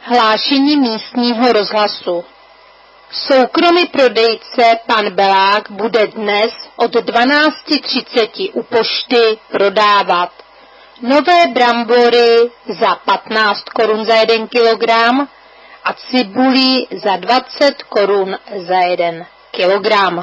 Hlášení místního rozhlasu. Soukromý prodejce pan Belák bude dnes od 12:30 u pošty prodávat nové brambory za 15 korun za 1 kilogram a cibuli za 20 korun za 1 kilogram.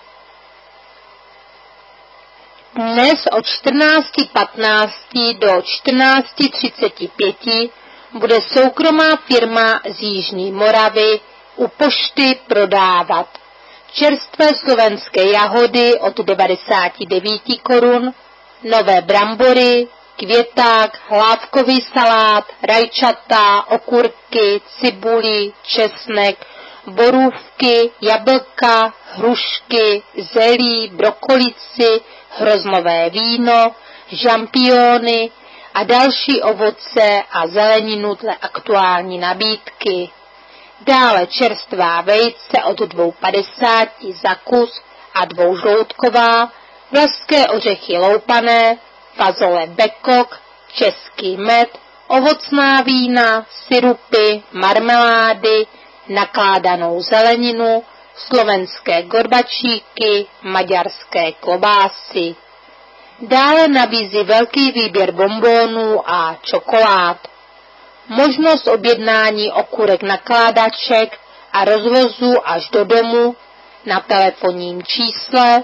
Dnes od 14:15 do 14:35 bude soukromá firma z Jižní Moravy u pošty prodávat čerstvé slovenské jahody od 99 korun, nové brambory, květák, hlávkový salát, rajčata, okurky, cibuli, česnek, borůvky, jablka, hrušky, zelí, brokolici, hroznové víno, žampiony a další ovoce a zeleninu dle aktuální nabídky. Dále čerstvá vejce od 2,50 za kus a 2žloutková, vlašské ořechy loupané, fazole bekok, český med, ovocná vína, sirupy, marmelády, nakládanou zeleninu, slovenské gorbačíky, maďarské klobásy. Dále nabízí velký výběr bonbonů a čokolád. Možnost objednání okurek nakládaček a rozvozu až do domu na telefonním čísle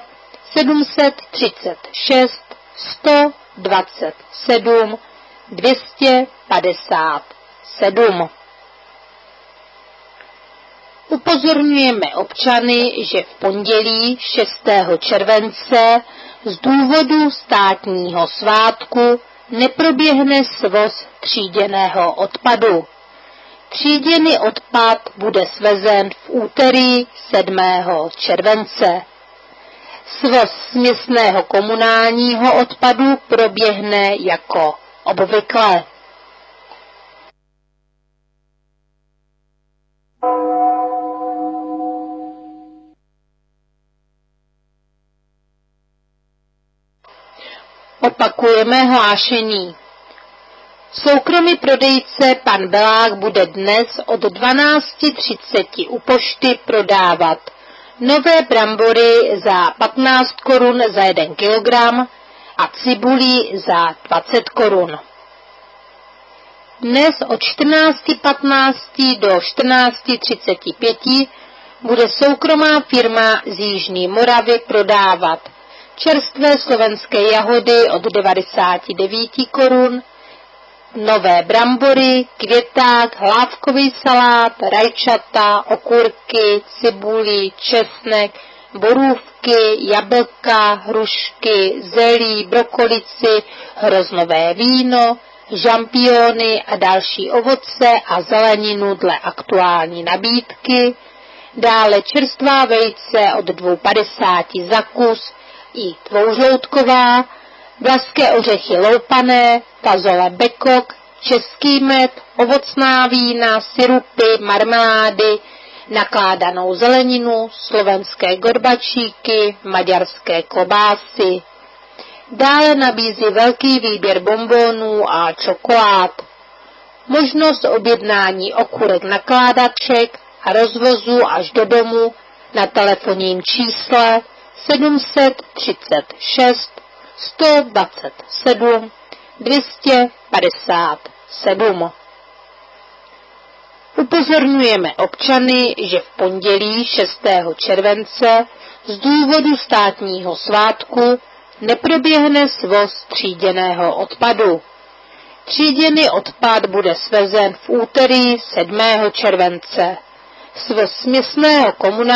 736 127 257. Upozorňujeme občany, že v pondělí 6. července z důvodu státního svátku neproběhne svoz tříděného odpadu. Tříděný odpad bude svezen v úterý 7. července. Svoz směsného komunálního odpadu proběhne jako obvykle. Opakujeme hlášení. Soukromý prodejce pan Belák bude dnes od 12:30 u pošty prodávat nové brambory za 15 korun za 1 kilogram a cibuli za 20 korun. Dnes od 14:15 do 14:35 bude soukromá firma z Jižní Moravy prodávat čerstvé slovenské jahody od 99 korun, nové brambory, květák, hlávkový salát, rajčata, okurky, cibuli, česnek, borůvky, jablka, hrušky, zelí, brokolici, hroznové víno, žampiony a další ovoce a zeleninu dle aktuální nabídky. Dále čerstvá vejce od 2,50 za kus i 2žloutková, vlašské ořechy loupané, fazole bekok, český med, ovocná vína, sirupy, marmelády, nakládanou zeleninu, slovenské gorbačíky, maďarské klobásy. Dále nabízí velký výběr bonbonů a čokolád. Možnost objednání okurek nakládaček a rozvozu až do domu na telefonním čísle 736 127 257. Upozorňujeme občany, že v pondělí 6. července z důvodu státního svátku neproběhne svoz tříděného odpadu. Tříděný odpad bude svezen v úterý 7. července. Svoz směsného komunálního